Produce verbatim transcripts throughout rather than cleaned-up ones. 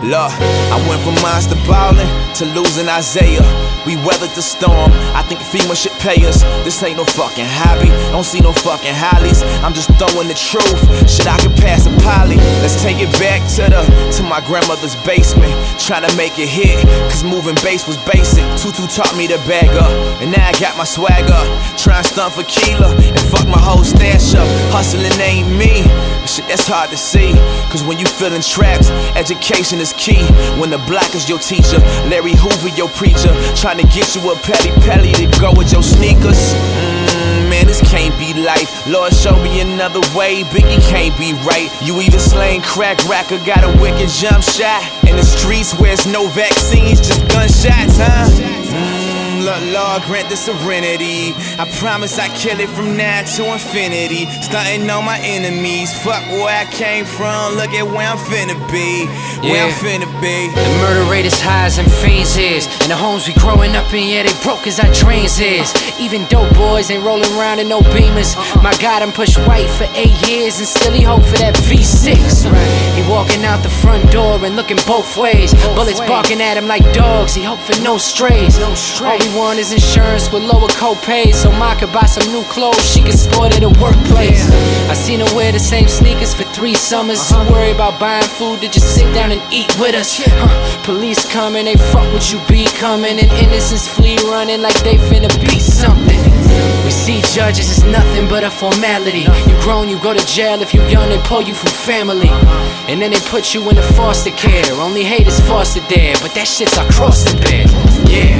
Look, I went from monster ballin' to losing Isaiah. We weathered the storm, I think FEMA should pay us. This ain't no fucking hobby, don't see no fucking hollies. I'm just throwing the truth, shit I can pass a poly. Let's take it back to the, to my grandmother's basement. Tryna make it hit, cause moving bass was basic. Tutu taught me to bag up, and now I got my swag up. Tryin' stunt for Keela, and fuck my whole stash up. Hustling ain't me, but shit that's hard to see. Cause when you feelin' trapped, education is key. When the block is your teacher, Larry Hoover your preacher, trying to get you a petty pelly to go with your sneakers. Mmm, man, this can't be life. Lord, show me another way. Biggie can't be right. You either slaying crack rack or got a wicked jump shot. In the streets where it's no vaccines, just gunshots, huh? Mmm, look, Lord, grant the serenity. I promise I kill it from now to infinity. Stunting on my enemies. Fuck where I came from. Look at where I'm finna be. Where Yeah. I'm finna be. The murder rate is high as in fiends is. And the homes we growing up in, yeah, they broke as our dreams is. Even dope boys ain't rolling around in no Beamers. My God, I'm pushed white for eight years and still he hope for that V six. He walking out the front door and looking both ways. Bullets barking at him like dogs, he hope for no strays. All we want is insurance with lower co-pays, so Ma could buy some new clothes she can sport at a workplace. I seen her wear the same sneakers for three summers. So worry about buying food to just sit down and eat with us. Huh. Police coming, they fuck what you be coming, and innocents flee running like they finna be something. We see judges as nothing but a formality. You grown, you go to jail. If you young, they pull you from family, and then they put you into foster care. Only hate is fostered there, but that shit's across the bed. Yeah.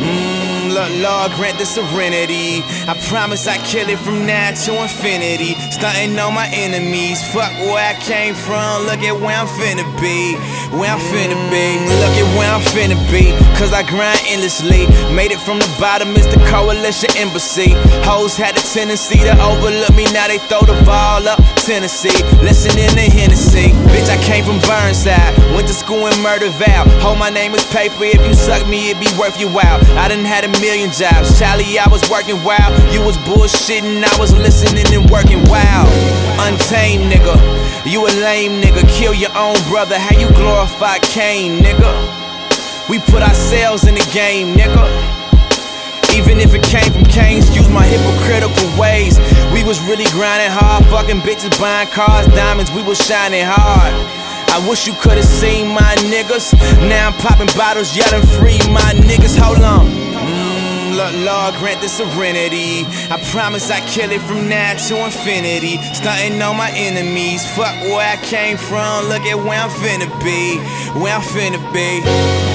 Look, Lord, grant the serenity. I promise I kill it from now to infinity. Stunting on my enemies. Fuck where I came from. Look at where I'm finna be. Where I'm finna be. Look at where I'm finna be. Cause I grind endlessly. Made it from the bottom, it's the coalition embassy. Hoes had a tendency to overlook me. Now they throw the ball up Tennessee. Listening to Hennessy. Bitch, I came from Burnside. Went to school in Murder Val. Hold my name is paper. If you suck me, it be worth your while. I done had a million jobs. Charlie, I was working wild. You was bullshitting, I was listening and working wild. Untamed nigga, you a lame nigga. Kill your own brother, how you glorify Cain, nigga? We put ourselves in the game, nigga. Even if it came from Cain, excuse my hypocritical ways. We was really grinding hard, fucking bitches, buying cars, diamonds, we was shining hard. I wish you could've seen my niggas. Now I'm popping bottles, yelling free my niggas. Hold on. Mmm, look, Lord, grant the serenity. I promise I kill it from now to infinity. Stunting on my enemies. Fuck where I came from. Look at where I'm finna be. Where I'm finna be.